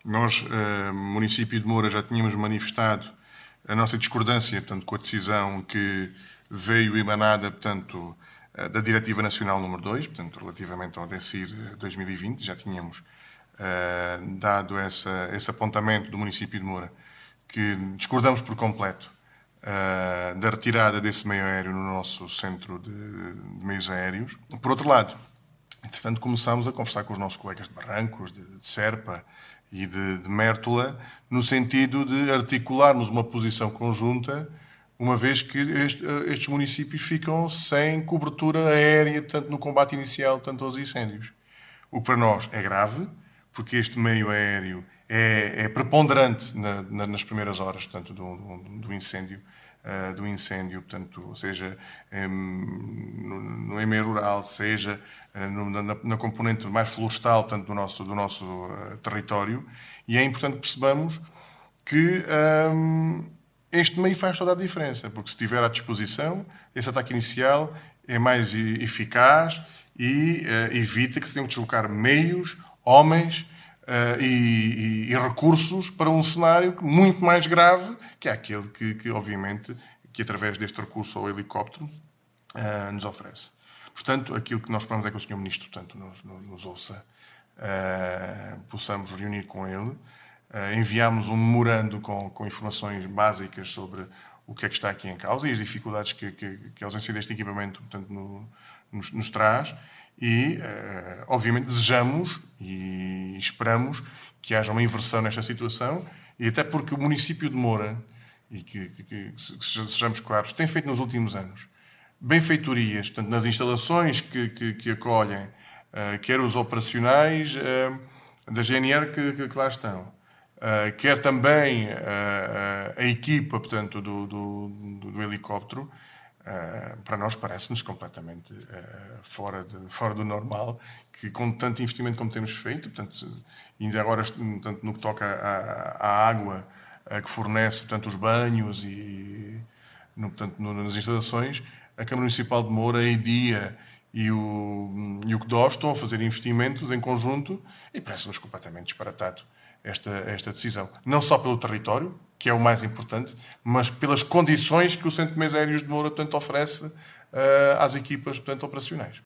Nós, município de Moura, já tínhamos manifestado a nossa discordância, portanto, com a decisão que veio emanada, portanto, da Diretiva Nacional número 2, portanto, relativamente ao DECIR 2020. Já tínhamos dado esse apontamento do município de Moura, que discordamos por completo da retirada desse meio aéreo no nosso centro de meios aéreos. Por outro lado, entretanto, começámos a conversar com os nossos colegas de Barrancos, de Serpa e de Mértola, no sentido de articularmos uma posição conjunta, uma vez que estes municípios ficam sem cobertura aérea, portanto, no combate inicial, tanto aos incêndios. O que para nós é grave, porque este meio aéreo é preponderante nas primeiras horas, portanto, do incêndio, portanto, seja no meio rural, seja na componente mais florestal, portanto, do nosso território, e é importante que percebamos que este meio faz toda a diferença, porque se estiver à disposição, esse ataque inicial é mais eficaz e evita que se tenham que deslocar meios, homens e recursos para um cenário muito mais grave, que é aquele que obviamente, que através deste recurso ao helicóptero nos oferece. Portanto, aquilo que nós esperamos é que o Sr. Ministro, portanto, nos ouça, possamos reunir com ele. Enviámos um memorando com informações básicas sobre o que é que está aqui em causa e as dificuldades que a ausência deste equipamento, portanto, nos traz. E, obviamente, desejamos e esperamos que haja uma inversão nesta situação, e até porque o município de Moura, e que sejamos claros, tem feito nos últimos anos benfeitorias, portanto, nas instalações que acolhem, quer os operacionais da GNR que lá estão, quer também a equipa, portanto, do helicóptero. Para nós parece-nos completamente fora do normal, que com tanto investimento como temos feito, portanto, ainda agora, portanto, no que toca à água que fornece, portanto, os banhos e portanto, nas instalações, a Câmara Municipal de Moura, a EDIA e o CDOS estão a fazer investimentos em conjunto, e parece-nos completamente disparatado esta decisão. Não só pelo território, que é o mais importante, mas pelas condições que o Centro de Meios Aéreos de Moura, portanto, oferece às equipas, portanto, operacionais.